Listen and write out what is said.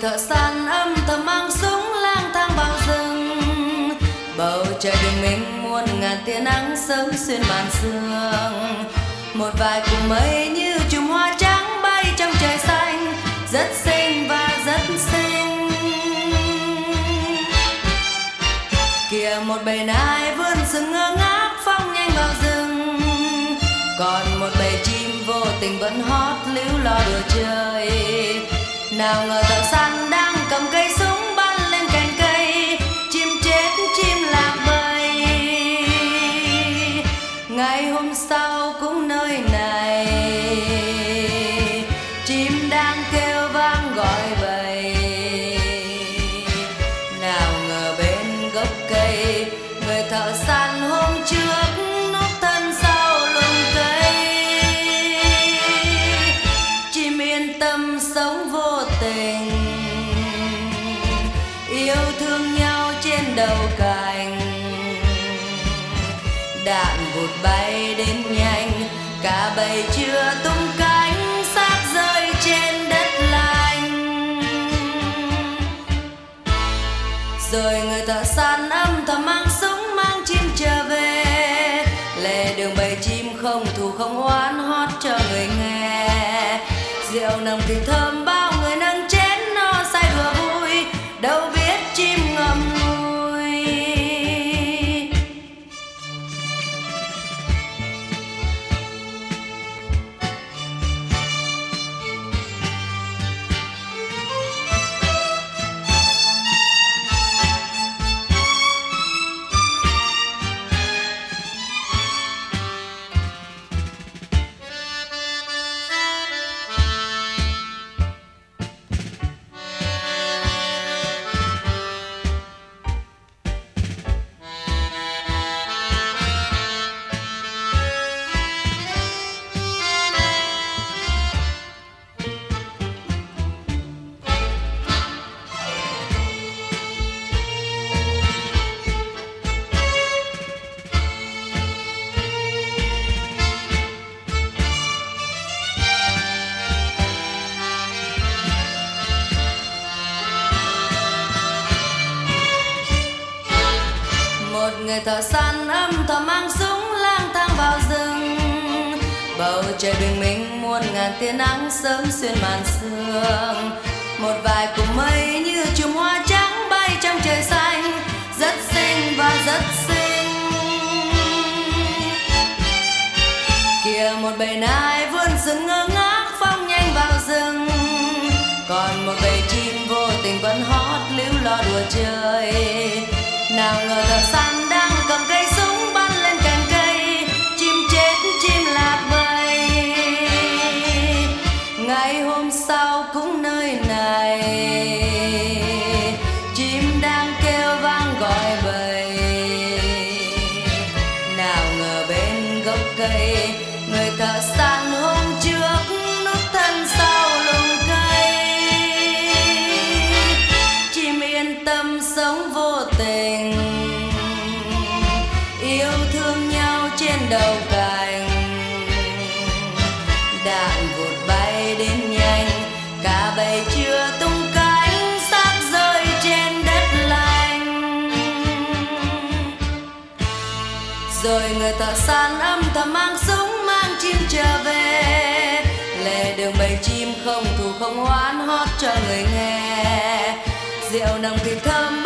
thợ săn âm thầm mang súng lang thang vào rừng. Bầu trời bình minh muôn ngàn tia nắng sớm xuyên màn sương. Một vài cụm mây như chùm hoa trắng bay trong trời xanh, rất xinh và rất xinh. Kìa một bầy nai vươn sừng ngơ ngác phóng nhanh vào rừng. Còn một bầy chim vô tình vẫn hót líu lo đùa chơi. Nào ngờ thợ săn đang cầm cây súng bắn lên cành cây, chim chết chim lạc bầy. Ngày hôm sau cũng nơi này, chim đang kêu vang gọi bầy. Nào ngờ bên gốc cây, người thợ săn hôm trước núp thân sau lùm cây. Chim yên tâm sống vô tình, yêu thương nhau trên đầu cành. Đạn vụt bay đến nhanh, cả bầy chưa tung cánh, xác rơi trên đất lạnh. Rồi người thợ săn âm thầm mang súng mang chim trở về. Lề đường bầy chim không thù không oán hót cho người nghe. Rượu nồng thì thơm bao người nâng chén no say đùa vui, đâu biết chim ngậm ngùi. Người thợ săn âm thầm mang súng lang thang vào rừng. Bầu trời bình minh muôn ngàn tia nắng sớm xuyên màn sương. Một vài cụm mây như chùm hoa trắng bay trong trời xanh, rất xinh và rất xinh. Kìa một bầy nai vươn sừng ngơ ngác phóng nhanh vào rừng. Còn một bầy chim vô tình vẫn hót líu lo đùa chơi. Nào ngờ thợ săn đang cầm cây súng bắn lên cành cây, chim chết chim lạc bầy. Ngày hôm sau cũng nơi này, chim đang kêu vang gọi bầy. Nào ngờ bên gốc cây, người thợ săn hôm trước núp thân sau lùm cây. Chim yên tâm sống vô tình, yêu thương nhau trên đầu cành. Đạn vụt bay đến nhanh, cả bầy chưa tung cánh, xác rơi trên đất lạnh. Rồi người thợ săn âm thầm mang súng mang chim trở về. Lề đường bầy chim không thù không oán hót cho người nghe. Rượu nồng thì thơm